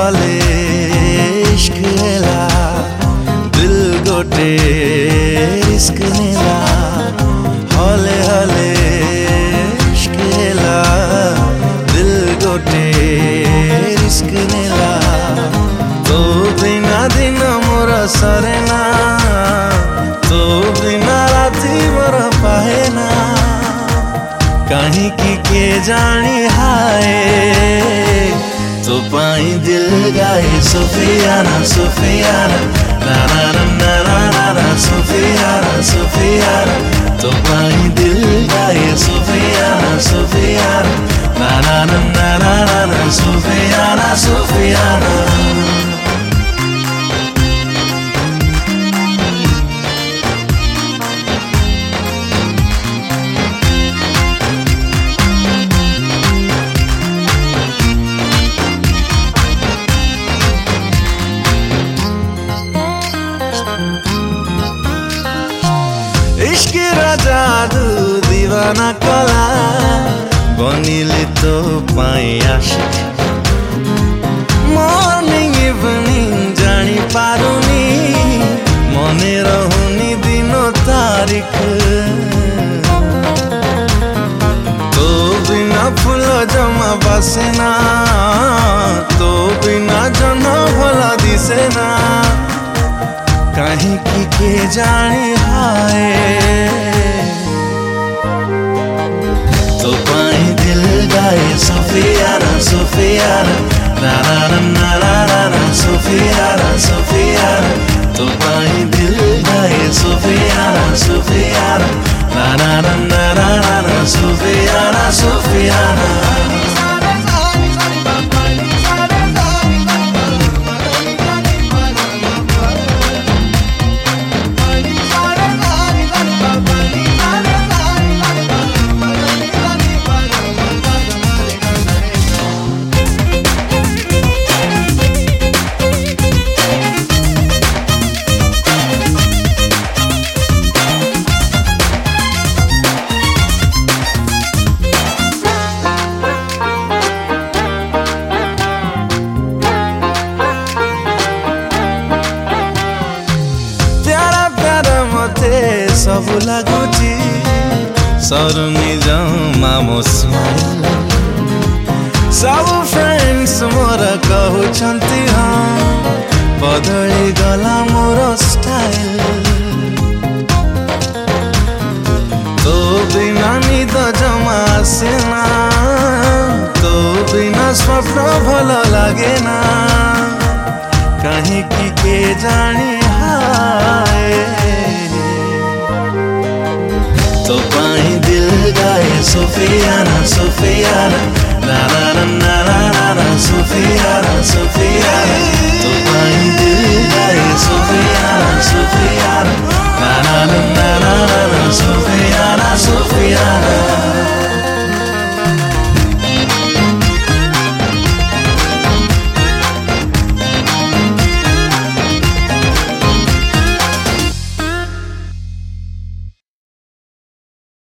हले इश्क हेला दिल गोटे रिस्क नेला हले हले इश्क हेला दिल गोटे रिस्क नेला तो बिना दिन मोर सरेना तो बिना राति मोर पाहेना कहीं की के जानी हाय तो पाई दिल गाए सुफियाना सुफियाना ना ना ना ना ना ना सुफियाना सुफियाना तो पाई दिल गाए सुफियाना सुफियाना ना ना ना ना ना ना सुफियाना सुफियाना इश्क जादू दीवाना कला बनिले तो पाए आशिक मॉर्निंग इवनिंग जानी पारुनी मने रहुनी दिनो तारीख तो बिना फूल जमा बसेना तो बिना जन भला दिसेना कहीं की के जानी हाय तो पाई दिल गाए सुफियाना सुफियाना ना ना ना ना ना ना सुफियाना सुफियाना तो पाई दिल गाए सुफियाना सुफियाना ना ना ना ना ना ना सुफियाना सुफियाना सब लगुची सरुनी जमा मो स्माइल सब फ्रेंड्स मोर कहउछंती हाँ बदली गला मोर स्टाइल तो बिना निद जमा आसेना तो बिना स्वप्न भल लागे ना कहीं की के जानी हाय तो पाई दिल गाए सुफियाना सुफियाना ना ना ना ना ना ना सुफियाना सुफियाना तो पाई दिल गाए सुफियाना सुफियाना ना ना ना ना ना सुफियाना